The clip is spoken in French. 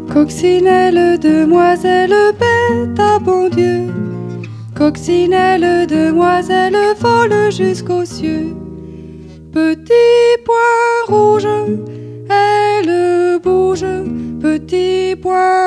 Coccinelle, demoiselle, bête à bon Dieu. Coccinelle, demoiselle, vole jusqu'aux cieux. Petit point rouge, elle bouge. Petit point